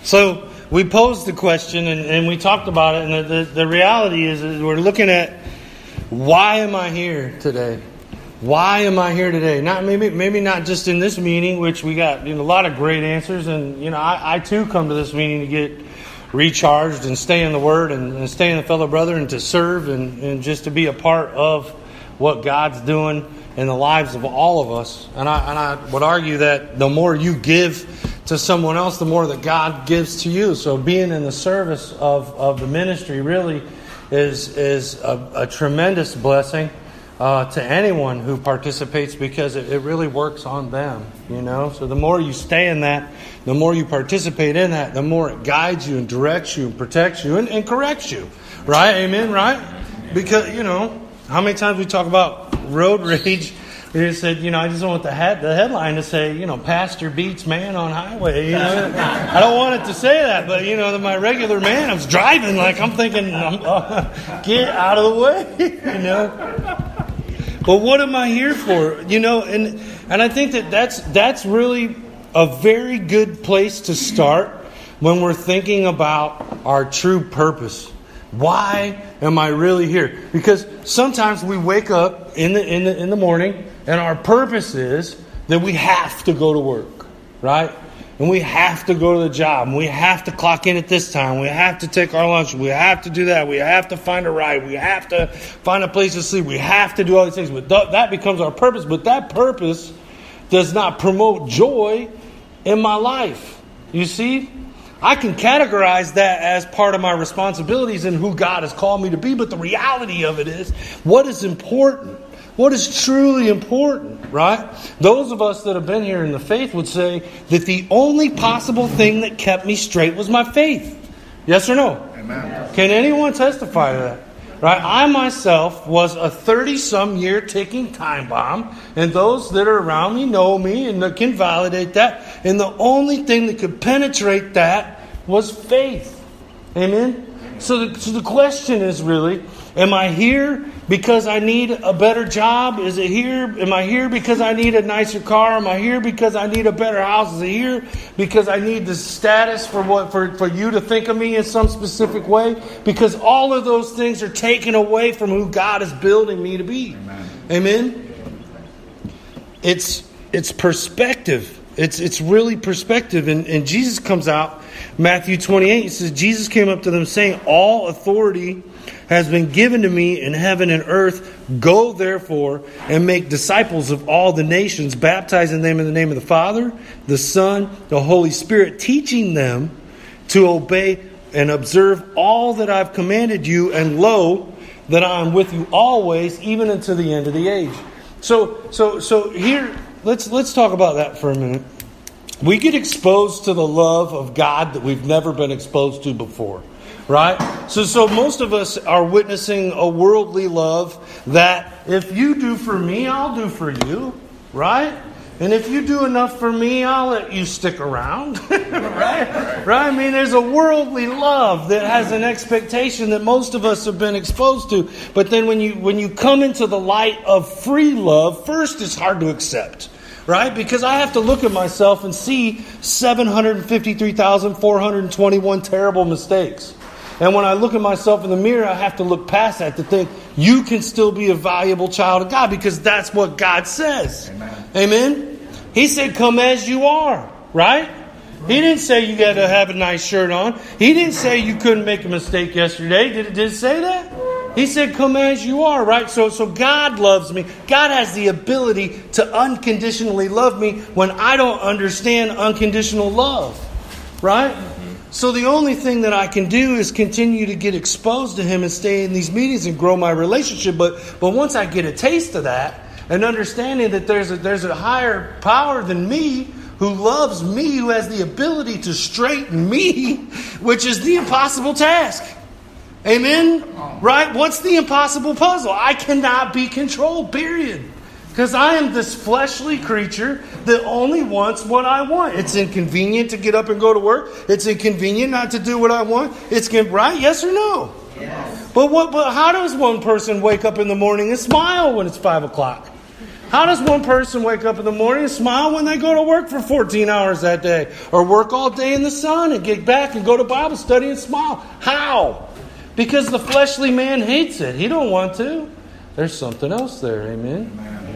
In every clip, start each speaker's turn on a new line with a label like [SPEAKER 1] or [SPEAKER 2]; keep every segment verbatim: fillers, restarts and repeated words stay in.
[SPEAKER 1] So we posed the question and, and we talked about it, and the, the, the reality is, is we're looking at, why am I here today? Why am I here today? Not maybe maybe not just in this meeting, which we got you know, a lot of great answers, and you know I, I too come to this meeting to get recharged and stay in the Word and, and stay in the fellow brother and to serve and, and just to be a part of what God's doing in the lives of all of us. And I and I would argue that the more you give to someone else, the more that God gives to you. So being in the service of, of the ministry really is is a, a tremendous blessing uh, to anyone who participates, because it, it really works on them, you know. So the more you stay in that, the more you participate in that, the more it guides you and directs you and protects you and, and corrects you. Right? Amen? Right? Because, you know, how many times we talk about road rage? We just said, you know, I just don't want the head, the headline to say, you know, pastor beats man on highway. You know, I don't want it to say that, but you know, my regular man, I was driving like I'm thinking, uh, get out of the way, you know. But what am I here for? You know, and and I think that that's that's really a very good place to start when we're thinking about our true purpose. Why am I really here? Because sometimes we wake up in the in the in the morning, and our purpose is that we have to go to work, right? And we have to go to the job, and we have to clock in at this time. We have to take our lunch. We have to do that. We have to find a ride. We have to find a place to sleep. We have to do all these things. But th- that becomes our purpose. But that purpose does not promote joy in my life. You see? I can categorize that as part of my responsibilities and who God has called me to be. But the reality of it is, what is important? What is truly important, right? Those of us that have been here in the faith would say that the only possible thing that kept me straight was my faith. Yes or no?
[SPEAKER 2] Amen.
[SPEAKER 1] Can anyone testify to that? Right? I myself was a thirty-some year ticking time bomb, and those that are around me know me and can validate that. And the only thing that could penetrate that was faith. Amen? So the, so the question is really, am I here because I need a better job? Is it here? Am I here because I need a nicer car? Am I here because I need a better house? Is it here because I need the status for what for, for you to think of me in some specific way? Because all of those things are taken away from who God is building me to be. Amen. Amen? It's it's perspective. It's it's really perspective. And, and Jesus comes out, Matthew twenty-eight, he says, Jesus came up to them saying, all authority has been given to me in heaven and earth. Go therefore and make disciples of all the nations, baptizing them in the name of the Father, the Son, the Holy Spirit, teaching them to obey and observe all that I've commanded you. And lo, that I am with you always, even unto the end of the age. So, so, so here, let's let's talk about that for a minute. We get exposed to the love of God that we've never been exposed to before. Right? So so most of us are witnessing a worldly love that if you do for me, I'll do for you. Right? And if you do enough for me, I'll let you stick around. Right? Right? I mean, there's a worldly love that has an expectation that most of us have been exposed to. But then when you when you come into the light of free love, first it's hard to accept. Right? Because I have to look at myself and see seven hundred fifty-three thousand four hundred twenty-one terrible mistakes. And when I look at myself in the mirror, I have to look past that to think, you can still be a valuable child of God, because that's what God says. Amen. Amen? He said, come as you are. Right? He didn't say you got to have a nice shirt on. He didn't say you couldn't make a mistake yesterday. Did it, did it say that? He said, come as you are. Right? So, so God loves me. God has the ability to unconditionally love me when I don't understand unconditional love. Right? So the only thing that I can do is continue to get exposed to Him and stay in these meetings and grow my relationship. But but once I get a taste of that and understanding that there's a, there's a higher power than me who loves me, who has the ability to straighten me, which is the impossible task. Amen? Right? What's the impossible puzzle? I cannot be controlled, period. Because I am this fleshly creature that only wants what I want. It's inconvenient to get up and go to work. It's inconvenient not to do what I want. It's right? Yes or no? Yes. But what? But how does one person wake up in the morning and smile when it's five o'clock? How does one person wake up in the morning and smile when they go to work for fourteen hours that day? Or work all day in the sun and get back and go to Bible study and smile? How? Because the fleshly man hates it. He don't want to. There's something else there. Amen?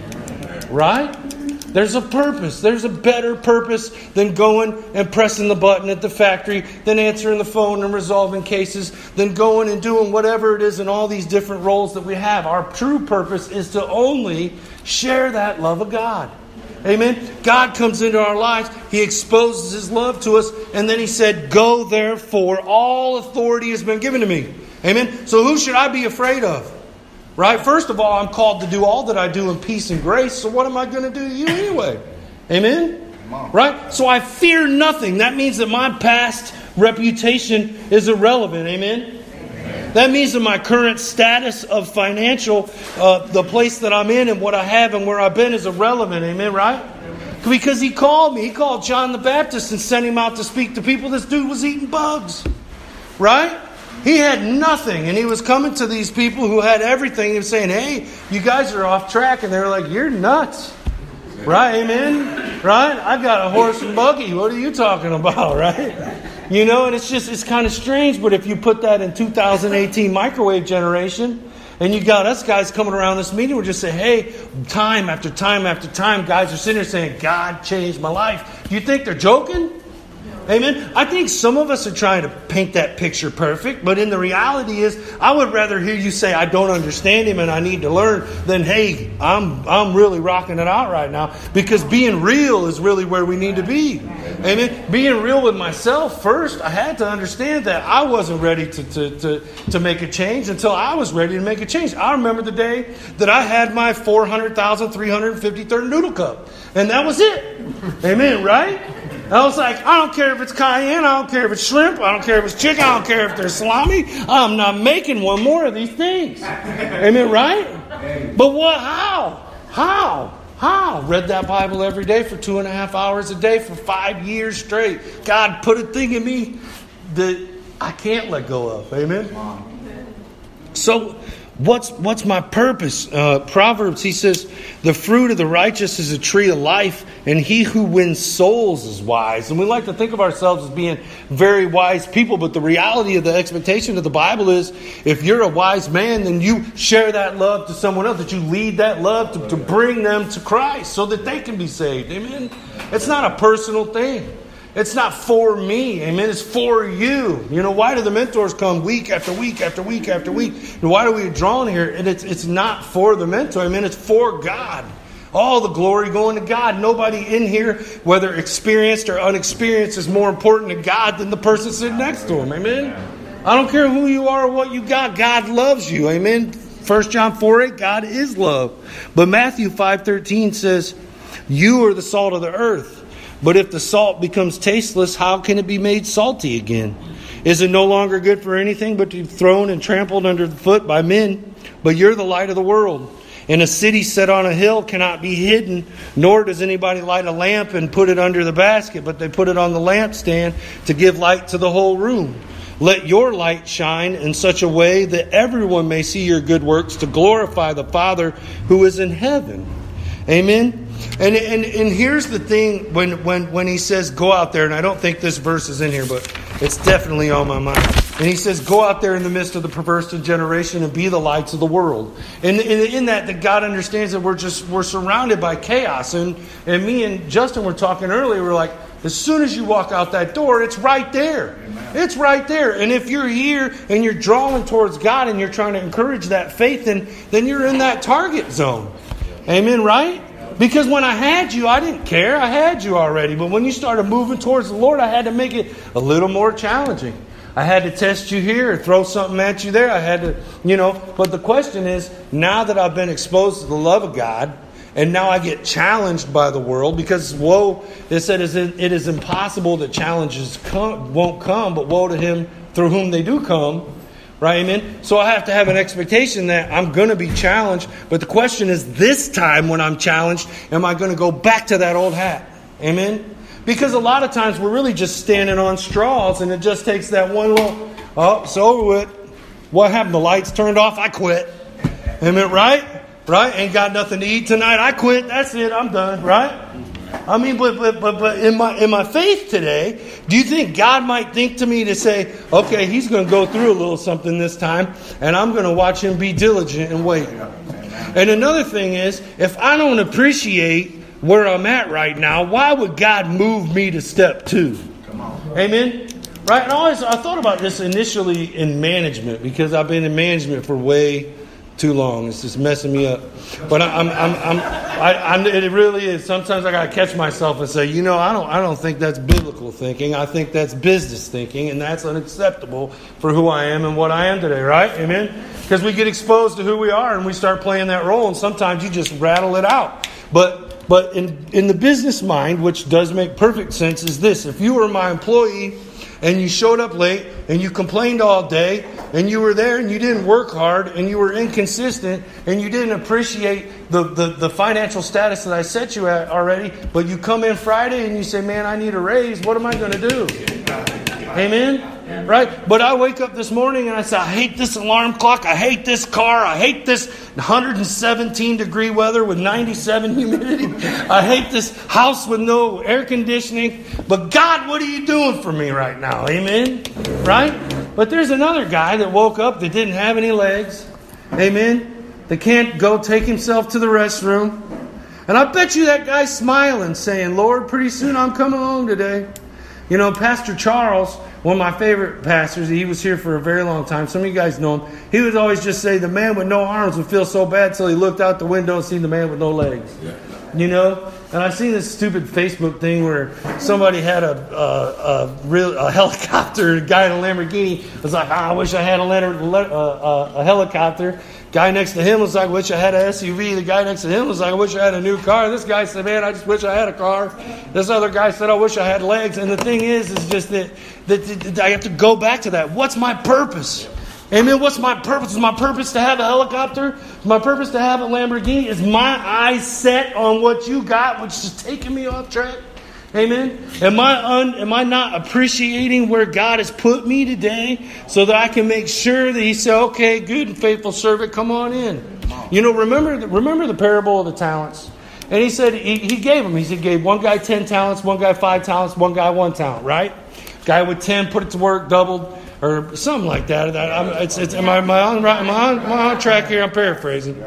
[SPEAKER 1] Right? There's a purpose. There's a better purpose than going and pressing the button at the factory, than answering the phone and resolving cases, than going and doing whatever it is in all these different roles that we have. Our true purpose is to only share that love of God. Amen? God comes into our lives. He exposes His love to us. And then He said, go therefore, all authority has been given to me. Amen? So who should I be afraid of? Right? First of all, I'm called to do all that I do in peace and grace. So what am I going to do to you anyway? Amen? Right? So I fear nothing. That means that my past reputation is irrelevant. Amen? Amen. That means that my current status of financial, uh, the place that I'm in and what I have and where I've been is irrelevant. Amen? Right? Because He called me. He called John the Baptist and sent him out to speak to people. This dude was eating bugs. Right? He had nothing, and he was coming to these people who had everything and saying, hey, you guys are off track. And they're like, you're nuts. Right? Amen? Right? I got a horse and buggy. What are you talking about? Right? You know, and it's just, it's kind of strange. But if you put that in two thousand eighteen microwave generation, and you got us guys coming around this meeting, we're just saying, hey, time after time after time, guys are sitting there saying, God changed my life. Do you think they're joking? Amen. I think some of us are trying to paint that picture perfect, but in the reality is, I would rather hear you say, I don't understand Him and I need to learn, than, hey, I'm I'm really rocking it out right now. Because being real is really where we need to be. Amen. Being real with myself first, I had to understand that I wasn't ready to, to, to, to make a change until I was ready to make a change. I remember the day that I had my four hundred thousand three hundred fifty-third noodle cup. And that was it. Amen, right? I was like, I don't care if it's cayenne, I don't care if it's shrimp, I don't care if it's chicken, I don't care if there's salami. I'm not making one more of these things. Amen, right? But what? How? How? How? Read that Bible every day for two and a half hours a day for five years straight. God put a thing in me that I can't let go of. Amen? So, What's what's my purpose? Uh, Proverbs, he says, the fruit of the righteous is a tree of life, and he who wins souls is wise. And we like to think of ourselves as being very wise people, but the reality of the expectation of the Bible is, if you're a wise man, then you share that love to someone else, that you lead that love to, to bring them to Christ so that they can be saved. Amen? It's not a personal thing. It's not for me, amen. It's for you. You know, why do the mentors come week after week after week after week? And why do we draw in here? And it's it's not for the mentor, amen. It's for God. All the glory going to God. Nobody in here, whether experienced or unexperienced, is more important to God than the person sitting next to him, amen. I don't care who you are or what you got. God loves you, amen. First John four eight, God is love. But Matthew five thirteen says, you are the salt of the earth. But if the salt becomes tasteless, how can it be made salty again? Is it no longer good for anything but to be thrown and trampled under the foot by men? But you're the light of the world. And a city set on a hill cannot be hidden, nor does anybody light a lamp and put it under the basket, but they put it on the lampstand to give light to the whole room. Let your light shine in such a way that everyone may see your good works to glorify the Father who is in heaven. Amen. And, and and here's the thing, when, when, when he says go out there, and I don't think this verse is in here, but it's definitely on my mind. And he says go out there in the midst of the perverse generation and be the lights of the world. And in, in that, that God understands that we're just we're surrounded by chaos. And, and me and Justin were talking earlier, we're like, as soon as you walk out that door, it's right there. Amen. It's right there. And if you're here and you're drawing towards God and you're trying to encourage that faith, then, then you're in that target zone. Amen, right? Because when I had you, I didn't care. I had you already. But when you started moving towards the Lord, I had to make it a little more challenging. I had to test you here and throw something at you there. I had to, you know. But the question is, now that I've been exposed to the love of God, and now I get challenged by the world, because woe, it said it is impossible that challenges come, won't come, but woe to him through whom they do come. Right, amen? So I have to have an expectation that I'm going to be challenged. But the question is, this time when I'm challenged, am I going to go back to that old hat? Amen? Because a lot of times we're really just standing on straws, and it just takes that one little, oh, it's over with. What happened? The lights turned off. I quit. Amen, right? right? Ain't got nothing to eat tonight. I quit. That's it. I'm done, right? I mean, but but but but in my in my faith today, do you think God might think to me to say, okay, he's going to go through a little something this time, and I'm going to watch him be diligent and wait. And another thing is, if I don't appreciate where I'm at right now, why would God move me to step two? Amen. Right? And I always I thought about this initially in management, because I've been in management for way too long. It's just messing me up. But I, I'm, I'm, I'm, I, I'm, it really is. Sometimes I gotta catch myself and say, you know, I don't, I don't think that's biblical thinking. I think that's business thinking, and that's unacceptable for who I am and what I am today. Right? Amen. Because we get exposed to who we are, and we start playing that role, and sometimes you just rattle it out. But, but in in the business mind, which does make perfect sense, is this: if you were my employee and you showed up late and you complained all day and you were there and you didn't work hard and you were inconsistent and you didn't appreciate the, the, the financial status that I set you at already, but you come in Friday and you say, man, I need a raise, what am I going to do? Amen? Right? But I wake up this morning and I say, I hate this alarm clock. I hate this car. I hate this one hundred seventeen degree weather with ninety-seven humidity. I hate this house with no air conditioning. But God, what are you doing for me right now? Amen? Right? But there's another guy that woke up that didn't have any legs. Amen? That can't go take himself to the restroom. And I bet you that guy's smiling, saying, Lord, pretty soon I'm coming home today. You know, Pastor Charles, one of my favorite pastors, he was here for a very long time. Some of you guys know him. He would always just say the man with no arms would feel so bad till he looked out the window and seen the man with no legs. Yeah. You know? And I've seen this stupid Facebook thing where somebody had a a, a, real, a helicopter. A guy in a Lamborghini was like, oh, I wish I had a, letter, a, a helicopter. Guy next to him was like, I wish I had an S U V. The guy next to him was like, I wish I had a new car. This guy said, man, I just wish I had a car. This other guy said, I wish I had legs. And the thing is, is just that, that, that I have to go back to that. What's my purpose? Amen. What's my purpose? Is my purpose to have a helicopter? Is my purpose to have a Lamborghini? Is my eyes set on what you got, which is taking me off track? Amen. Am I un, am I not appreciating where God has put me today so that I can make sure that He said, okay, good and faithful servant, come on in. You know, remember the, remember the parable of the talents? And He said, he, he gave them. He said, gave one guy ten talents, one guy five talents, one guy one talent, right? Guy with ten put it to work, doubled, or something like that. I'm, it's, it's, am, I, am, I on, am, I on, am I on track here? I'm paraphrasing.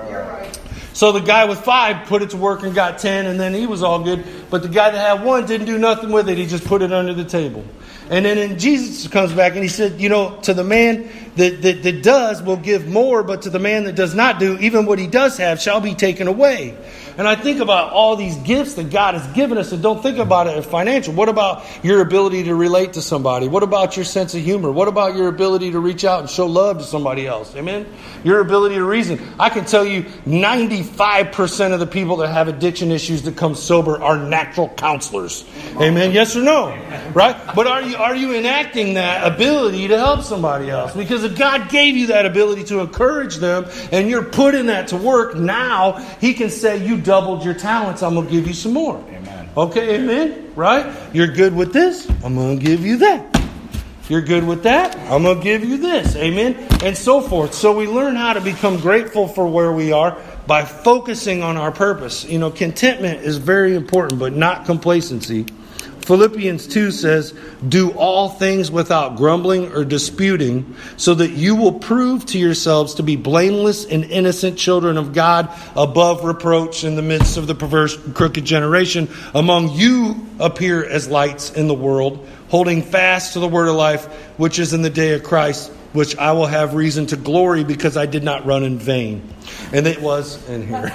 [SPEAKER 1] So the guy with five put it to work and got ten, and then he was all good. But the guy that had one didn't do nothing with it. He just put it under the table. And then and Jesus comes back and He said, you know, to the man that, that, that does will give more, but to the man that does not do, even what he does have shall be taken away. And I think about all these gifts that God has given us, and don't think about it as financial. What about your ability to relate to somebody? What about your sense of humor? What about your ability to reach out and show love to somebody else? Amen? Your ability to reason. I can tell you ninety-five percent of the people that have addiction issues that come sober are natural counselors. Amen? Yes or no? Right? But are you are you enacting that ability to help somebody else? Because if God gave you that ability to encourage them and you're putting that to work, now He can say, you doubled your talents, I'm going to give you some more. Amen. Okay, amen? Right? You're good with this, I'm going to give you that. You're good with that, I'm going to give you this. Amen? And so forth. So we learn how to become grateful for where we are by focusing on our purpose. You know, contentment is very important, but not complacency. Philippians two says, do all things without grumbling or disputing, so that you will prove to yourselves to be blameless and innocent children of God, above reproach in the midst of the perverse and crooked generation. Among you appear as lights in the world, holding fast to the word of life, which is in the day of Christ, which I will have reason to glory, because I did not run in vain. And it was in here.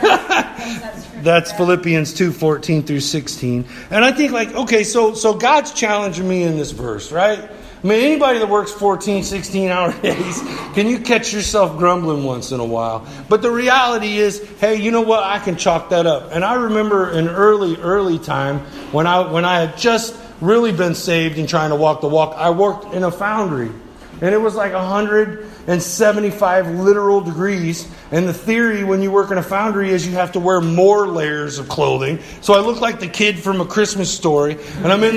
[SPEAKER 1] That's Philippians two, fourteen through sixteen. And I think like, okay, so so God's challenging me in this verse, right? I mean, anybody that works fourteen, sixteen hour days, can you catch yourself grumbling once in a while? But the reality is, hey, you know what? I can chalk that up. And I remember in early, early time when I when I had just really been saved and trying to walk the walk, I worked in a foundry. And it was like one hundred seventy-five literal degrees. And the theory when you work in a foundry is you have to wear more layers of clothing. So I look like the kid from A Christmas Story. And I'm in there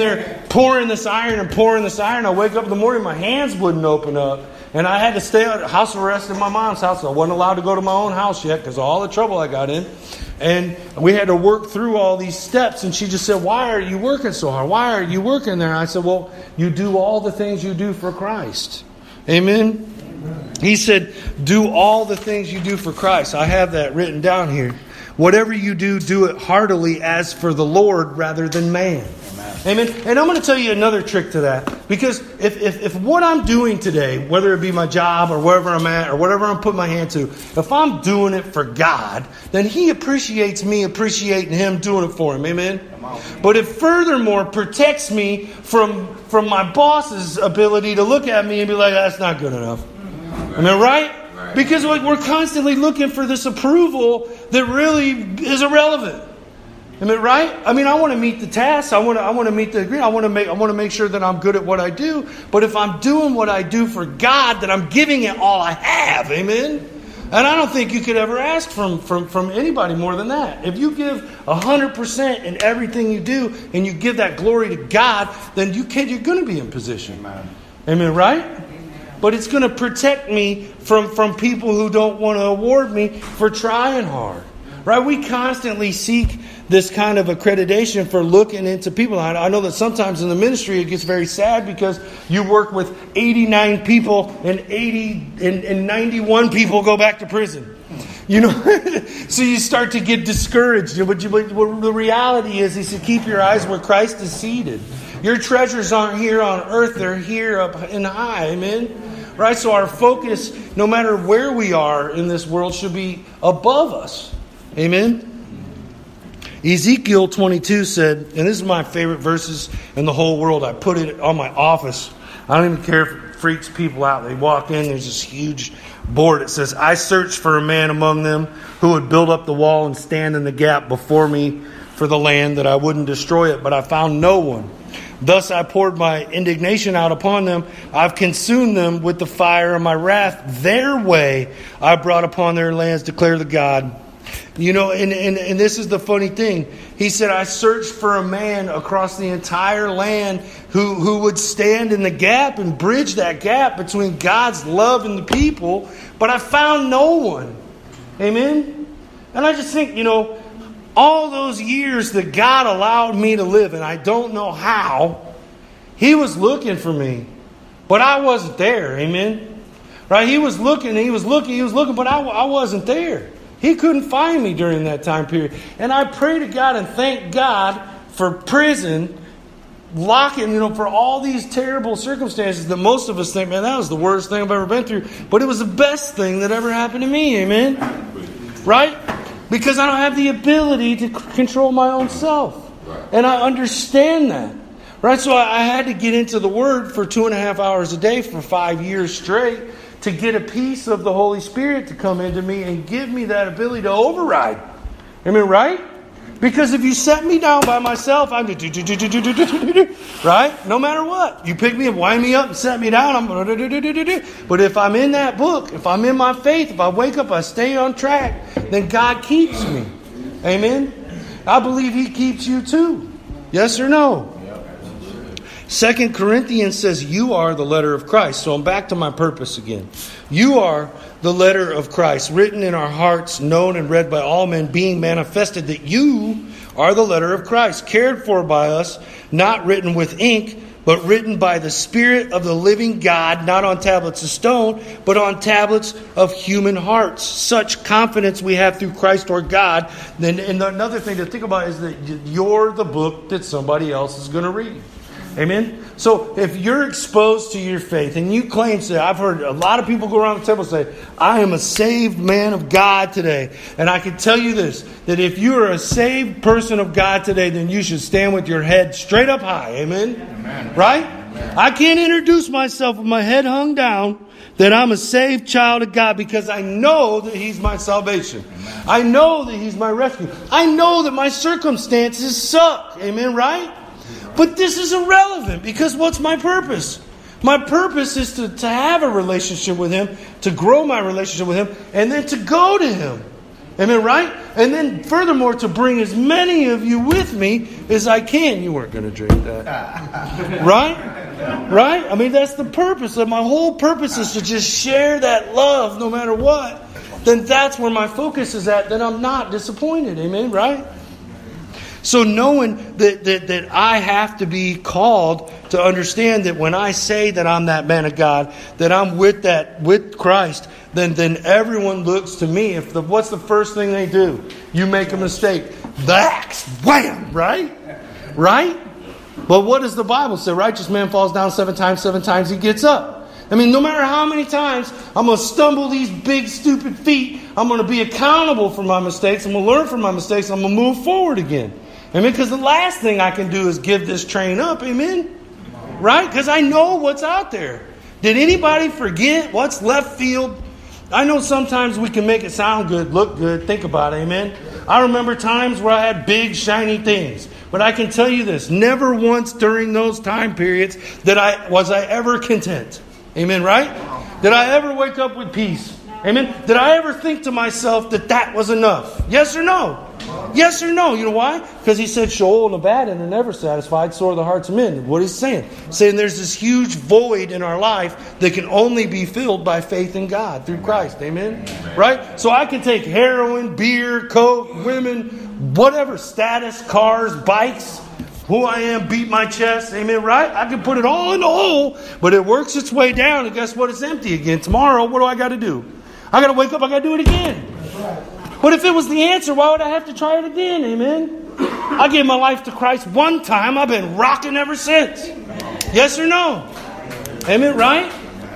[SPEAKER 1] pouring this iron and pouring this iron. I wake up in the morning, my hands wouldn't open up. And I had to stay at house arrest in my mom's house. I wasn't allowed to go to my own house yet because of all the trouble I got in. And we had to work through all these steps. And she just said, why are you working so hard? Why are you working there? And I said, well, you do all the things you do for Christ. Amen? He said, do all the things you do for Christ. I have that written down here. Whatever you do, do it heartily as for the Lord rather than man. Amen. And I'm going to tell you another trick to that. Because if, if, if what I'm doing today, whether it be my job or wherever I'm at or whatever I'm putting my hand to, if I'm doing it for God, then He appreciates me appreciating Him doing it for Him. Amen. But it furthermore protects me from, from my boss's ability to look at me and be like, that's not good enough. Am I right? Because we're constantly looking for this approval that really is irrelevant. Am I right? I mean, I want to meet the task. I want to. I want to meet the agreement. I want to make. I want to make sure that I'm good at what I do. But if I'm doing what I do for God, then I'm giving it all I have. Amen. And I don't think you could ever ask from from from anybody more than that. If you give a hundred percent in everything you do, and you give that glory to God, then you can. You're going to be in position. Amen. Amen. Right? But it's going to protect me from from people who don't want to award me for trying hard. Right? We constantly seek this kind of accreditation for looking into people. I, I know that sometimes in the ministry it gets very sad because you work with eighty-nine people and eighty and, and ninety-one people go back to prison. You know, so you start to get discouraged. But, you, but the reality is, is to keep your eyes where Christ is seated. Your treasures aren't here on earth; they're here up in high. Amen. Right. So our focus, no matter where we are in this world, should be above us. Amen. Ezekiel twenty-two said, and this is my favorite verses in the whole world. I put it on my office. I don't even care if it freaks people out. They walk in, there's this huge board. It says, I searched for a man among them who would build up the wall and stand in the gap before me for the land, that I wouldn't destroy it. But I found no one. Thus I poured my indignation out upon them. I've consumed them with the fire of my wrath. Their way I brought upon their lands, declare the God. You know, and, and, and this is the funny thing. He said, I searched for a man across the entire land who, who would stand in the gap and bridge that gap between God's love and the people. But I found no one. Amen? And I just think, you know, all those years that God allowed me to live, and I don't know how, He was looking for me. But I wasn't there. Amen? Right? He was looking, He was looking, He was looking, but I, I wasn't there. He couldn't find me during that time period. And I pray to God and thank God for prison, locking, you know, for all these terrible circumstances that most of us think, man, that was the worst thing I've ever been through. But it was the best thing that ever happened to me, amen? Right? Because I don't have the ability to control my own self. And I understand that. Right? So I had to get into the Word for two and a half hours a day for five years straight, to get a piece of the Holy Spirit to come into me and give me that ability to override. Amen, right? Because if you set me down by myself, I'm do, do, do, do, do, do, do, do, right? No matter what. You pick me up, wind me up, and set me down, I'm do, do, do, do, do, do. But if I'm in that book, if I'm in my faith, if I wake up, I stay on track, then God keeps me. Amen? I believe He keeps you too. Yes or no? Second Corinthians says, you are the letter of Christ. So I'm back to my purpose again. You are the letter of Christ, written in our hearts, known and read by all men, being manifested that you are the letter of Christ, cared for by us, not written with ink, but written by the Spirit of the living God, not on tablets of stone, but on tablets of human hearts. Such confidence we have through Christ our God. And another thing to think about is that you're the book that somebody else is going to read. Amen? So if you're exposed to your faith and you claim, say, I've heard a lot of people go around the table and say, I am a saved man of God today. And I can tell you this, that if you are a saved person of God today, then you should stand with your head straight up high. Amen? Amen. Right? Amen. I can't introduce myself with my head hung down that I'm a saved child of God because I know that He's my salvation. Amen. I know that He's my rescue. I know that my circumstances suck. Amen? Right? But this is irrelevant because what's my purpose? My purpose is to, to have a relationship with Him, to grow my relationship with Him, and then to go to Him. Amen, right? And then furthermore, to bring as many of you with me as I can. You weren't going to drink that. Right? Right? I mean, that's the purpose. My whole purpose is to just share that love no matter what. Then that's where my focus is at. Then I'm not disappointed. Amen, right? So knowing that, that, that I have to be called to understand that when I say that I'm that man of God, that I'm with that with Christ, then then everyone looks to me. If the, what's the first thing they do? You make a mistake. The axe, wham, right? Right? But what does the Bible say? Righteous man falls down seven times, seven times he gets up. I mean, no matter how many times I'm going to stumble these big, stupid feet, I'm going to be accountable for my mistakes. I'm going to learn from my mistakes. I'm going to move forward again. Amen? Because the last thing I can do is give this train up. Amen? Right? Because I know what's out there. Did anybody forget what's left field? I know sometimes we can make it sound good, look good, think about it. Amen? I remember times where I had big, shiny things. But I can tell you this. Never once during those time periods that I was I ever content. Amen, right? Did I ever wake up with peace? Amen? Did I ever think to myself that that was enough? Yes or no? Yes or no? You know why? Because he said, Sheol and Abaddon are never satisfied, so are the hearts of men. What he's saying? Saying there's this huge void in our life that can only be filled by faith in God through Christ. Amen? Right? So I can take heroin, beer, coke, women, whatever, status, cars, bikes, who I am, beat my chest. Amen, right? I can put it all in the hole, but it works its way down, and guess what? It's empty again. Tomorrow, what do I got to do? I got to wake up, I got to do it again. But if it was the answer, why would I have to try it again? Amen? I gave my life to Christ one time. I've been rocking ever since. Yes or no? Amen, right?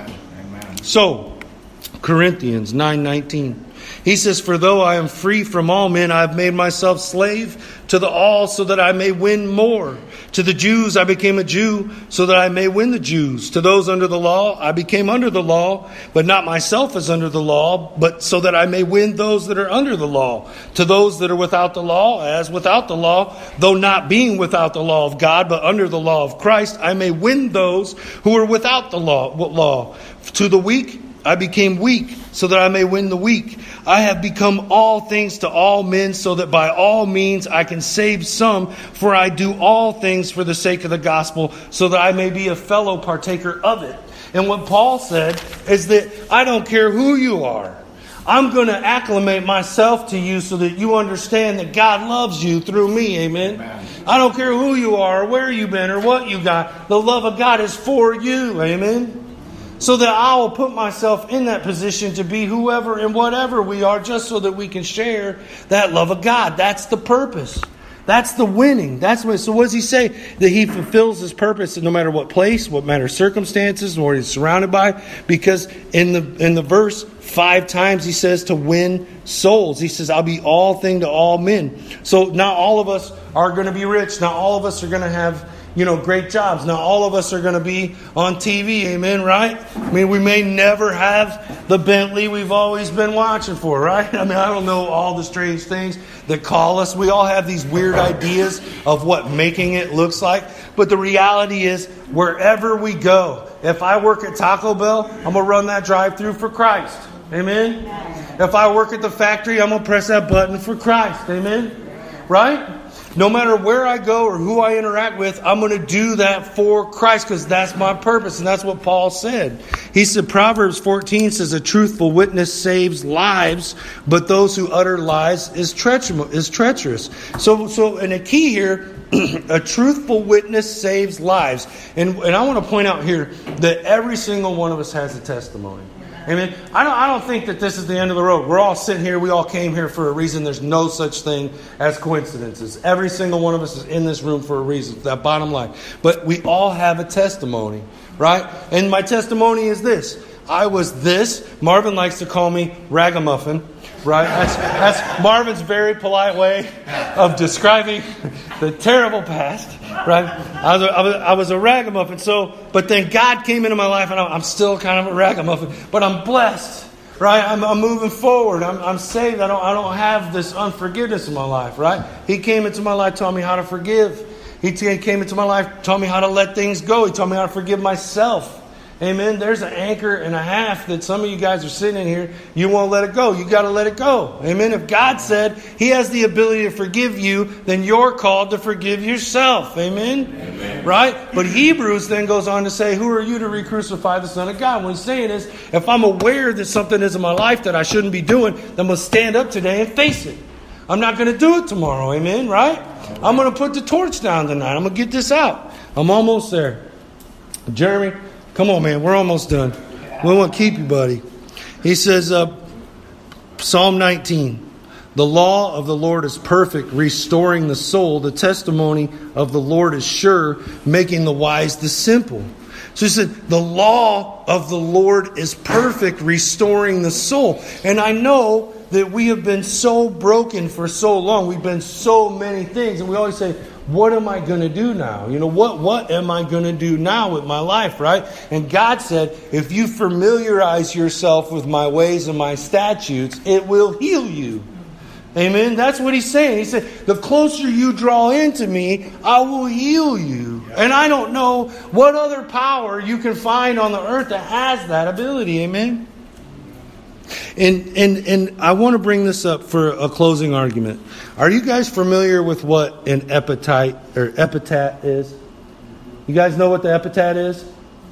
[SPEAKER 1] So, Corinthians nine nineteen. He says, for though I am free from all men, I have made myself slave to the all so that I may win more. To the Jews I became a Jew so that I may win the Jews. To those under the law I became under the law, but not myself as under the law, but so that I may win those that are under the law. To those that are without the law, as without the law, though not being without the law of God, but under the law of Christ, I may win those who are without the law. law. To the weak I became weak so that I may win the weak. I have become all things to all men so that by all means I can save some. For I do all things for the sake of the gospel so that I may be a fellow partaker of it. And what Paul said is that I don't care who you are. I'm going to acclimate myself to you so that you understand that God loves you through me. Amen. Amen. I don't care who you are or where you've been or what you got. The love of God is for you. Amen. So that I will put myself in that position to be whoever and whatever we are, just so that we can share that love of God. That's the purpose. That's the winning. That's what. So what does he say? That he fulfills his purpose no matter what place, what matter circumstances, or what he's surrounded by. Because in the in the verse, five times he says to win souls. He says, I'll be all thing to all men. So not all of us are going to be rich. Not all of us are going to have, you know, great jobs. Now, all of us are going to be on T V, amen, right? I mean, we may never have the Bentley we've always been watching for, right? I mean, I don't know all the strange things that call us. We all have these weird ideas of what making it looks like. But the reality is, wherever we go, if I work at Taco Bell, I'm going to run that drive-through for Christ, amen? If I work at the factory, I'm going to press that button for Christ, amen? Right? No matter where I go or who I interact with, I'm going to do that for Christ because that's my purpose. And that's what Paul said. He said, Proverbs fourteen says, a truthful witness saves lives, but those who utter lies is treacherous. Is treacherous. So, so, and a key here, a truthful witness saves lives. And, and I want to point out here that every single one of us has a testimony. Amen. I don't, I don't think that this is the end of the road. We're all sitting here. We all came here for a reason. There's no such thing as coincidences. Every single one of us is in this room for a reason. That bottom line. But we all have a testimony, right? And my testimony is this. I was this. Marvin likes to call me ragamuffin, right? That's, that's Marvin's very polite way of describing the terrible past, right? I was, a, I was, I was a ragamuffin. So, but then God came into my life, and I'm, I'm still kind of a ragamuffin. But I'm blessed, right? I'm, I'm moving forward. I'm, I'm saved. I don't, I don't have this unforgiveness in my life, right? He came into my life, taught me how to forgive. He t- came into my life, taught me how to let things go. He taught me how to forgive myself. Amen. There's an anchor and a half that some of you guys are sitting in here. You won't let it go. You got to let it go. Amen. If God said He has the ability to forgive you, then you're called to forgive yourself. Amen. Amen. Right? But Hebrews then goes on to say, who are you to re-crucify the Son of God? What he's saying is, if I'm aware that something is in my life that I shouldn't be doing, then I'm going to stand up today and face it. I'm not going to do it tomorrow. Amen. Right? I'm going to put the torch down tonight. I'm going to get this out. I'm almost there. Jeremy, come on, man. We're almost done. We want to keep you, buddy. He says, uh, Psalm nineteen, the law of the Lord is perfect, restoring the soul. The testimony of the Lord is sure, making the wise the simple. So he said, the law of the Lord is perfect, restoring the soul. And I know that we have been so broken for so long. We've been so many things. And we always say, what am I going to do now? You know, what, what am I going to do now with my life, right? And God said, if you familiarize yourself with my ways and my statutes, it will heal you. Amen. That's what he's saying. He said, the closer you draw into me, I will heal you. And I don't know what other power you can find on the earth that has that ability. Amen. And and and I want to bring this up for a closing argument. Are you guys familiar with what an epithet or epitaph is? You guys know what the epitaph is?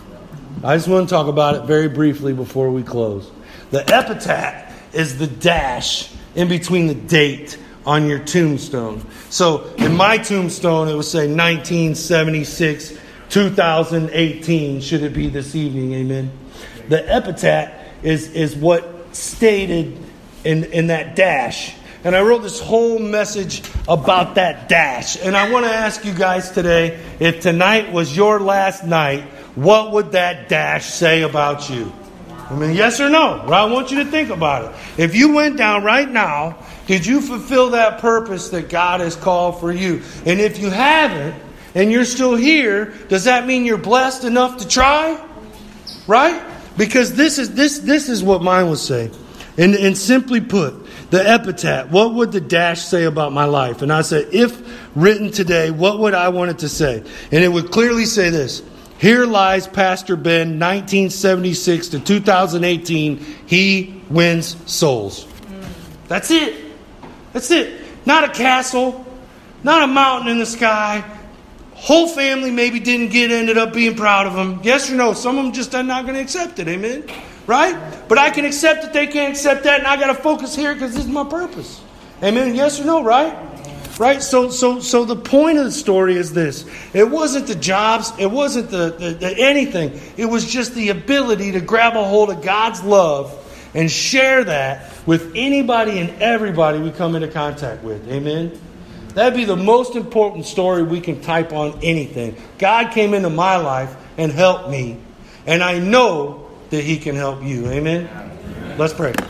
[SPEAKER 1] I just want to talk about it very briefly before we close. The epitaph is the dash in between the date on your tombstone. So in my tombstone, it would say nineteen seventy-six, two thousand eighteen. Should it be this evening? Amen. The epitaph is is what stated in, in that dash. And I wrote this whole message about that dash. And I want to ask you guys today, if tonight was your last night, what would that dash say about you? I mean, yes or no? Right? I want you to think about it. If you went down right now, did you fulfill that purpose that God has called for you? And if you haven't, and you're still here, does that mean you're blessed enough to try? Right? Because this is this this is what mine would say. And, and simply put, the epitaph, what would the dash say about my life? And I said, if written today, what would I want it to say? And it would clearly say this. Here lies Pastor Ben, nineteen seventy-six to two thousand eighteen. He wins souls. That's it. That's it. Not a castle. Not a mountain in the sky. Whole family maybe didn't get, ended up being proud of him. Yes or no? Some of them just are not going to accept it. Amen? Right? But I can accept it. They can't accept that. And I got to focus here because this is my purpose. Amen? Yes or no? Right? Right? So so, so the point of the story is this. It wasn't the jobs. It wasn't the, the, the anything. It was just the ability to grab a hold of God's love and share that with anybody and everybody we come into contact with. Amen? That'd be the most important story we can type on anything. God came into my life and helped me. And I know that He can help you. Amen? Let's pray.